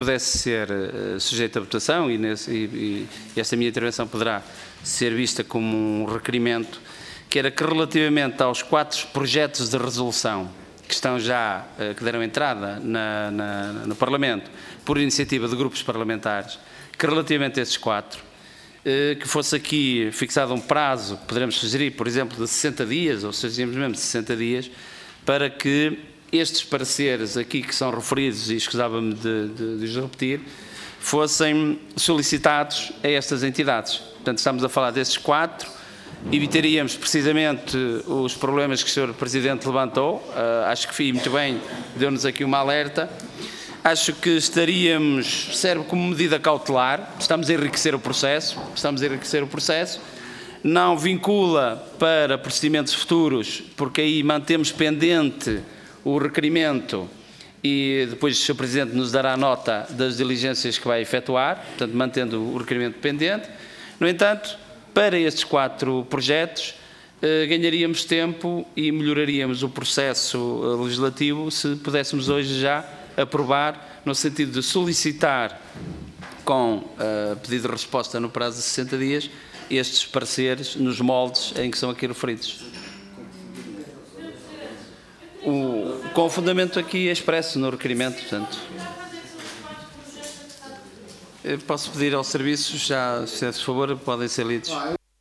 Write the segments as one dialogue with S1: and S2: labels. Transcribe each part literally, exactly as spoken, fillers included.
S1: pudesse ser uh, sujeito a votação, e, nesse, e, e esta minha intervenção poderá ser vista como um requerimento, que era que relativamente aos quatro projetos de resolução que estão já, uh, que deram entrada na, na, no Parlamento, por iniciativa de grupos parlamentares, que relativamente a esses quatro, uh, que fosse aqui fixado um prazo, que poderemos sugerir, por exemplo, de sessenta dias, ou sugerimos mesmo de sessenta dias, para que estes pareceres aqui que são referidos, e escusava-me de, de, de os repetir, fossem solicitados a estas entidades. Portanto, estamos a falar desses quatro, evitaríamos precisamente os problemas que o senhor Presidente levantou, uh, acho que fui muito bem, deu-nos aqui uma alerta. Acho que estaríamos, serve como medida cautelar, estamos a enriquecer o processo, estamos a enriquecer o processo, não vincula para procedimentos futuros, porque aí mantemos pendente o requerimento e depois o senhor Presidente nos dará nota das diligências que vai efetuar, portanto, mantendo o requerimento pendente. No entanto, para estes quatro projetos, eh, ganharíamos tempo e melhoraríamos o processo eh, legislativo se pudéssemos hoje já aprovar, no sentido de solicitar, com eh, pedido de resposta no prazo de sessenta dias, estes pareceres nos moldes em que são aqui referidos. O, com o fundamento aqui expresso no requerimento, portanto. Eu posso pedir aos serviços, já, se por favor, podem ser lidos.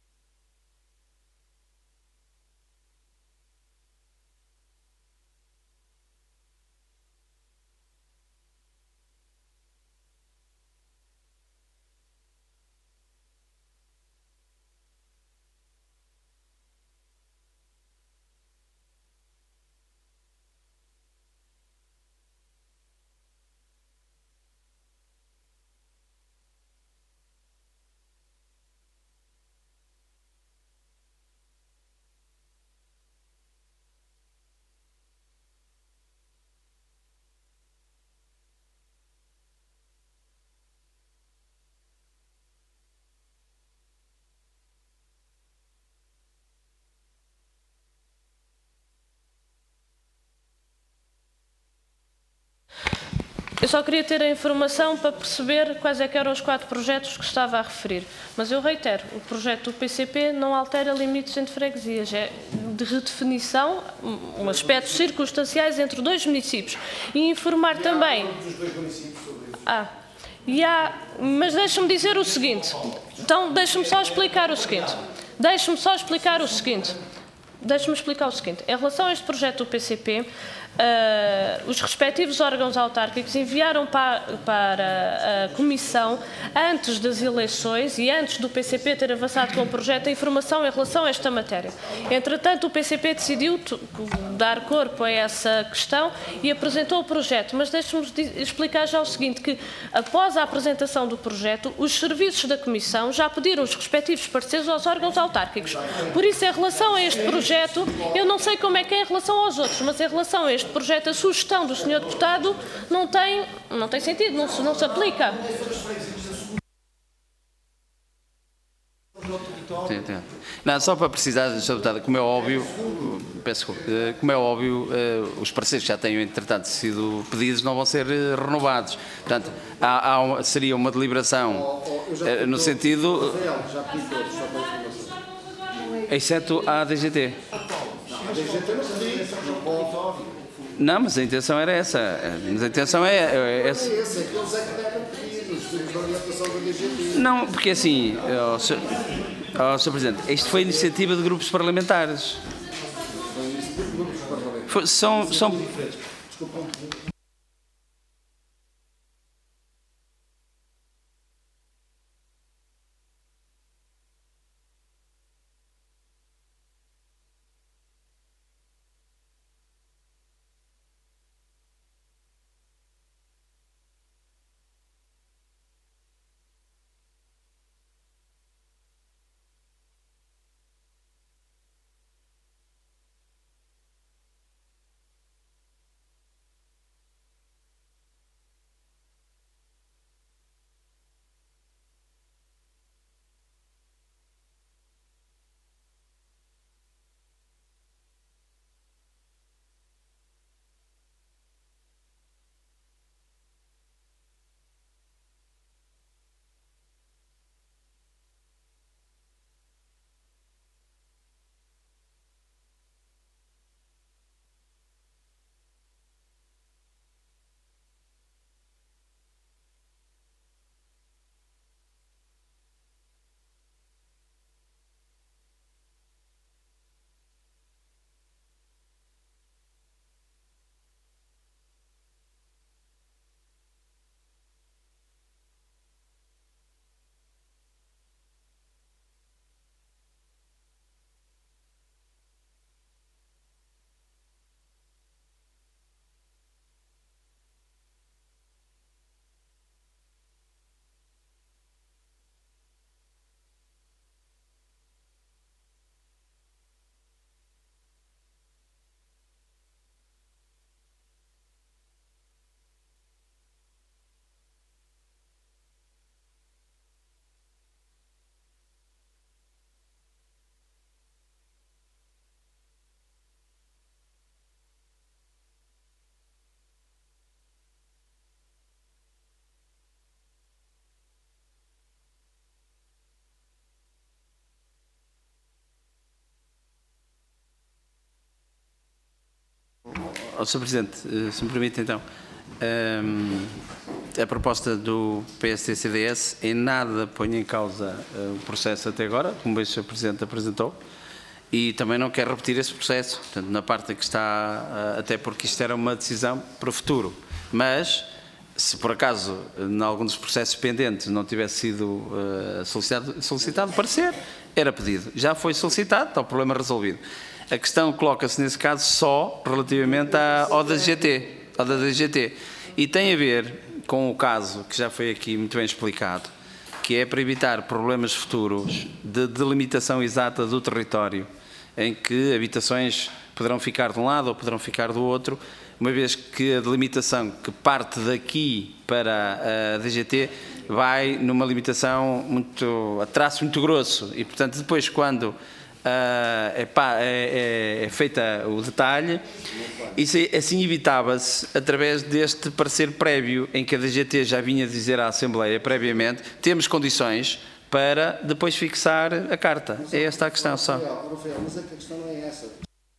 S2: Eu só queria ter a informação para perceber quais é que eram os quatro projetos que estava a referir. Mas eu reitero, o projeto do P C P não altera limites entre freguesias, é de redefinição, um aspectos circunstanciais entre dois municípios. E informar também... Ah, e há, mas deixa-me dizer o seguinte, então deixa-me só explicar o seguinte, deixa-me só explicar o seguinte, deixa-me explicar o seguinte, em relação a este projeto do P C P, Uh, os respectivos órgãos autárquicos enviaram para, para a Comissão, antes das eleições e antes do P C P ter avançado com o projeto, a informação em relação a esta matéria. Entretanto, o P C P decidiu dar corpo a essa questão e apresentou o projeto, mas deixe-me explicar já o seguinte, que após a apresentação do projeto, os serviços da Comissão já pediram os respectivos pareceres aos órgãos autárquicos. Por isso, em relação a este projeto, eu não sei como é que é em relação aos outros, mas em relação a este projeto, a sugestão do senhor Deputado não tem, não tem sentido, não se, não se aplica.
S1: Sim, sim. Não, só para precisar, senhor Deputado, como é óbvio, peço desculpa, como é óbvio, os pareceres que já têm, entretanto, sido pedidos não vão ser renovados. Portanto, há, há uma, seria uma deliberação no sentido... Exceto a D G T. Não, mas a intenção era essa. Mas a intenção é, é essa. Não, porque assim, oh, senhor, oh, senhor Presidente, isto foi iniciativa de grupos parlamentares. Foi, são, são... oh, senhor Presidente, se me permite então, um, a proposta do P S D C D S em nada põe em causa uh, o processo até agora, como bem o senhor Presidente apresentou, e também não quer repetir esse processo, portanto, na parte que está, uh, até porque isto era uma decisão para o futuro, mas se por acaso, em algum dos processos pendentes, não tivesse sido uh, solicitado, solicitado parecer, era pedido. Já foi solicitado, está o problema resolvido. A questão coloca-se, nesse caso, só relativamente à, ao da D G T, ao da D G T. E tem a ver com o caso, que já foi aqui muito bem explicado, que é para evitar problemas futuros de delimitação exata do território, em que habitações poderão ficar de um lado ou poderão ficar do outro, uma vez que a delimitação que parte daqui para a D G T vai numa limitação muito, a traço muito grosso e, portanto, depois quando uh, é, é, é feita o detalhe, isso assim evitava-se, através deste parecer prévio, em que a D G T já vinha dizer à Assembleia previamente, temos condições para depois fixar a carta. É esta a questão só.
S3: Mas a questão não é essa.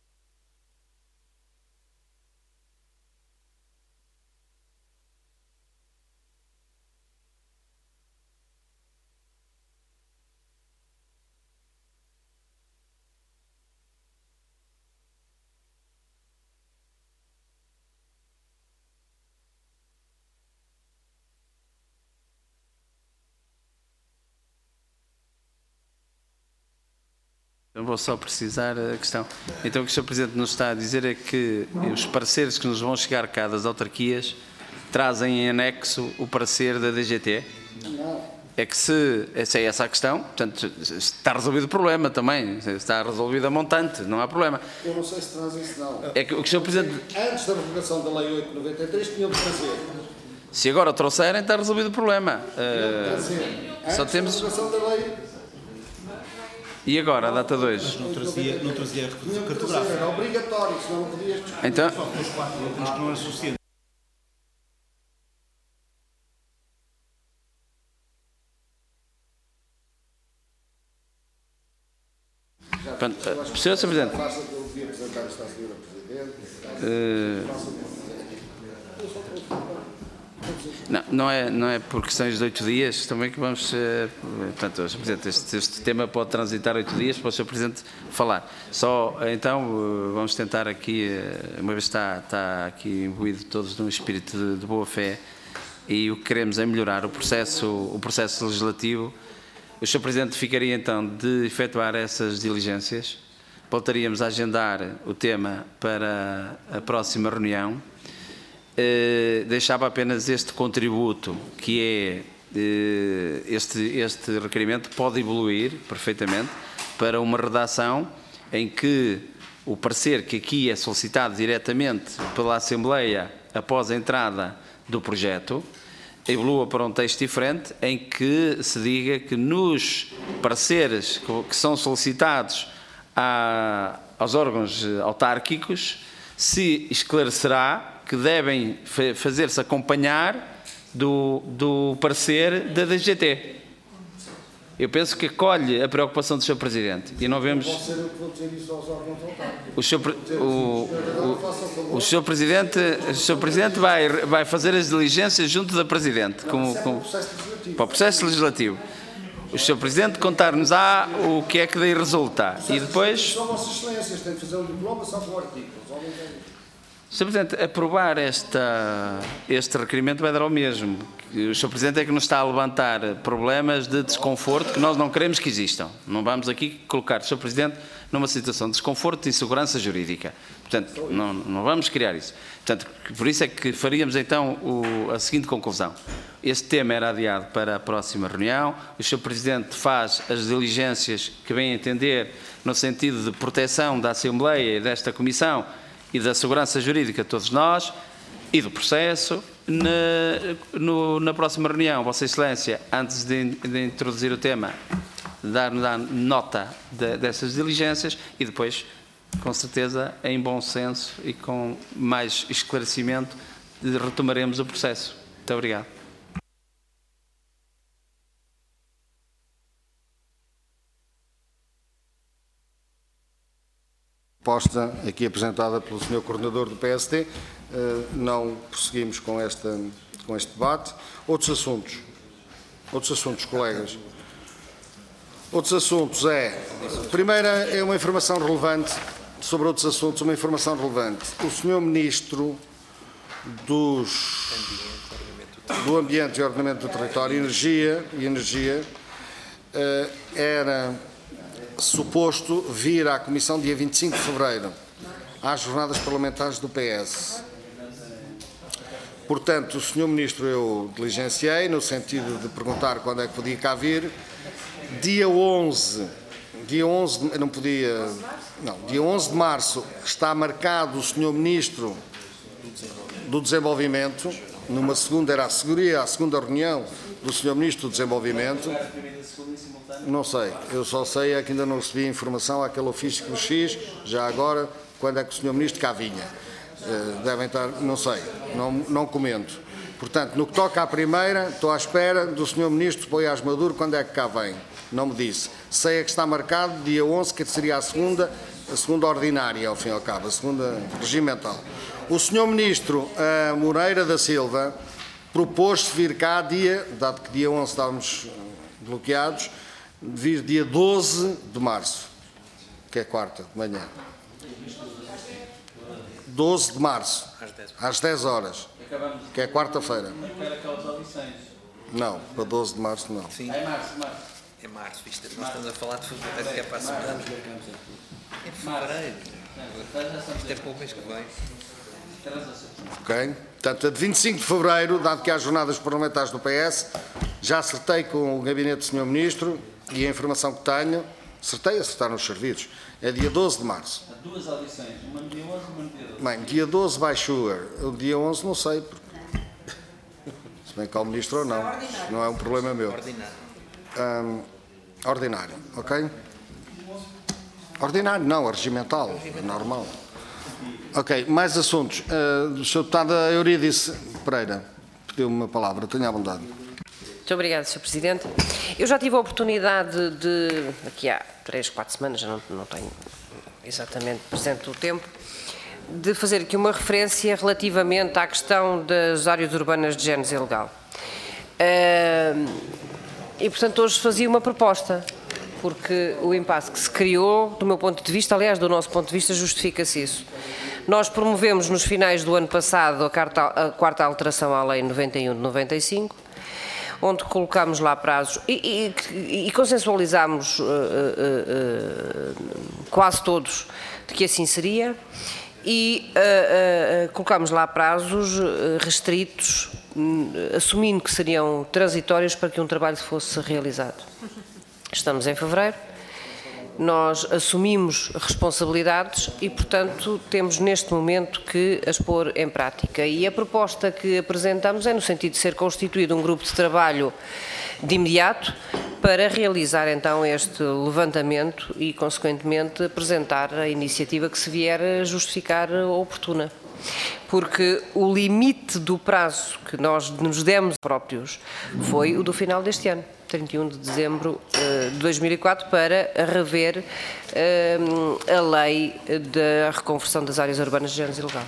S1: Eu vou só precisar a questão. Então o que o senhor Presidente nos está a dizer é que os pareceres que nos vão chegar cá das autarquias trazem em anexo o parecer da D G T?
S3: Não.
S1: É que se, se é essa a questão, portanto, está resolvido o problema também, está resolvido a montante, não há problema.
S3: Eu não sei se trazem isso não.
S1: É que o que o senhor Presidente...
S3: Antes da revogação da Lei oito de noventa e três tinham de trazer.
S1: Se agora o trouxerem, está resolvido o problema.
S3: Tinham de trazer. Antes
S1: Só temos...
S3: da revogação da lei...
S1: E agora, a data dois?
S4: Não trazia, não trazia
S3: Tinham de
S4: cartográfico.
S3: trazer, era obrigatório, senão não podias...
S1: Então...
S4: Só com os quatro itens que não é suficiente.
S1: Pronto, senhor Presidente...
S3: Faça que eu devia apresentar isto à senhora Presidente.
S1: Uh... Não, não é, não é por questões de oito dias também que vamos... Uh, portanto, senhor Presidente, este, este tema pode transitar oito dias para o senhor Presidente falar. Só, então, uh, vamos tentar aqui, uh, uma vez está, está aqui imbuído todos num espírito de, de boa fé e o que queremos é melhorar o processo, o processo legislativo. O senhor Presidente ficaria então de efetuar essas diligências, voltaríamos a agendar o tema para a próxima reunião. Uh, deixava apenas este contributo, que é uh, este, este requerimento pode evoluir perfeitamente para uma redação em que o parecer que aqui é solicitado diretamente pela Assembleia após a entrada do projeto evolua para um texto diferente em que se diga que nos pareceres que, que são solicitados a, aos órgãos autárquicos se esclarecerá que devem fazer-se acompanhar do, do parecer da D G T. Eu penso que acolhe a preocupação do senhor Presidente e não vemos...
S3: Pode ser eu que vou dizer isso aos órgãos autárquicos.
S1: O senhor, o, o, o senhor Presidente, o senhor Presidente vai, vai fazer as diligências junto da Presidente como, como, para o processo legislativo. O senhor Presidente contar-nos-á o que é que daí resulta e depois...
S3: São vossas excelências, têm de fazer um diploma só com artigos.
S1: senhor Presidente, aprovar esta, este requerimento vai dar ao mesmo. O senhor Presidente é que nos está a levantar problemas de desconforto que nós não queremos que existam. Não vamos aqui colocar o senhor Presidente numa situação de desconforto e insegurança jurídica. Portanto, não, não vamos criar isso. Portanto, por isso é que faríamos então o, a seguinte conclusão. Este tema era adiado para a próxima reunião. O senhor Presidente faz as diligências que vem a entender no sentido de proteção da Assembleia e desta Comissão e da segurança jurídica de todos nós e do processo. Na, no, na próxima reunião, Vossa Excelência, antes de, de introduzir o tema, dar-nos nota de, dessas diligências e depois, com certeza, em bom senso e com mais esclarecimento, retomaremos o processo. Muito obrigado.
S3: Pode proposta aqui apresentada pelo senhor Coordenador do P S D, não prosseguimos com, esta, com este debate. Outros assuntos? Outros assuntos, colegas? Outros assuntos é... Primeira é uma informação relevante, sobre outros assuntos, uma informação relevante. O senhor Ministro dos, do Ambiente e Ordenamento do Território, Energia e Energia, era suposto vir à Comissão dia vinte e cinco de fevereiro, às jornadas parlamentares do P S. Portanto, o senhor Ministro eu diligenciei, no sentido de perguntar quando é que podia cá vir. Dia onze, dia onze, não podia, não, dia onze de março está marcado o senhor Ministro do Desenvolvimento, numa segunda, era a segunda, a segunda reunião do senhor Ministro do Desenvolvimento. Não sei, eu só sei é que ainda não recebi informação àquele ofício que vos fiz, já agora, quando é que o senhor Ministro cá vinha. Devem estar, não sei, não, não comento. Portanto, no que toca à primeira, estou à espera do senhor Ministro Poiás Maduro, quando é que cá vem. Não me disse. Sei é que está marcado dia onze, que seria a segunda, a segunda ordinária, ao fim e ao cabo, a segunda regimental. O senhor Ministro uh, Moreira da Silva propôs-se vir cá dia, dado que dia onze estávamos bloqueados, vir dia doze de março, que é quarta de manhã. doze de março, às dez horas, que é quarta-feira. Não, para doze de março não.
S5: Sim. É março, março. É março, isto, nós estamos a falar de fevereiro, que é para a semana. É fevereiro. Isto é para o mês que vem.
S3: Ok? Portanto, a de vinte e cinco de fevereiro, dado que há jornadas parlamentares do P S, já acertei com o gabinete do senhor Ministro e a informação que tenho, acertei a acertar nos serviços, é dia doze de março.
S1: Há duas audições, uma no dia onze e uma no dia doze.
S3: Bem, dia doze vai sugar, o dia onze não sei, porque... se bem que há o Ministro ou não, não é um problema meu.
S5: Ordinário.
S3: Um, ordinário, ok? Ordinário, não, é regimental, é normal. Ok, mais assuntos. Uh, o senhor Deputado Eurídice Pereira pediu-me uma palavra, tenha à vontade.
S6: Muito obrigada, senhor Presidente. Eu já tive a oportunidade de, aqui há três, quatro semanas, já não, não tenho exatamente presente o tempo, de fazer aqui uma referência relativamente à questão das áreas urbanas de género ilegal. Uh, e, portanto, hoje fazia uma proposta, porque o impasse que se criou, do meu ponto de vista, aliás, do nosso ponto de vista, justifica-se isso. Nós promovemos nos finais do ano passado a, carta, a quarta alteração à Lei noventa e um de noventa e cinco, onde colocámos lá prazos e, e, e consensualizámos uh, uh, uh, quase todos de que assim seria, e uh, uh, colocámos lá prazos restritos, uh, assumindo que seriam transitórios para que um trabalho fosse realizado. Estamos em fevereiro, nós assumimos responsabilidades e, portanto, temos neste momento que as pôr em prática. E a proposta que apresentamos é no sentido de ser constituído um grupo de trabalho de imediato para realizar então este levantamento e, consequentemente, apresentar a iniciativa que se vier a justificar oportuna. Porque o limite do prazo que nós nos demos próprios foi o do final deste ano, trinta e um de dezembro de dois mil e quatro, para rever a lei da reconversão das áreas urbanas de género ilegal.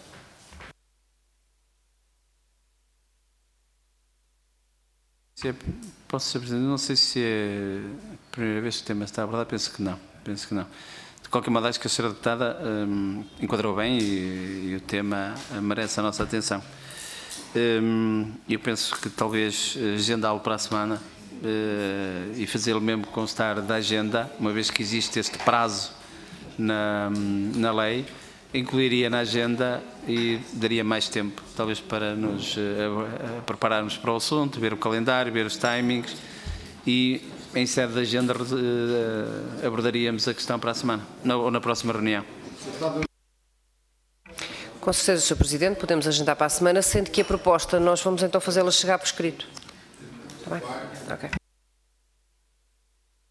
S1: Posso ser Presidente? Não sei se é a primeira vez que o tema está abordado, penso que não. Penso que não. De qualquer modo, acho que a senhora Deputada um, enquadrou bem e, e o tema merece a nossa atenção. Um, eu penso que talvez agendá-lo para a semana uh, e fazê-lo mesmo constar da agenda, uma vez que existe este prazo na, na lei, incluiria na agenda e daria mais tempo, talvez, para nos uh, prepararmos para o assunto, ver o calendário, ver os timings e, em sede de agenda, uh, abordaríamos a questão para a semana, na, ou na próxima reunião.
S6: Com certeza, senhor Presidente, podemos agendar para a semana, sendo que a proposta nós vamos então fazê-la chegar por escrito. Está bem? Ok.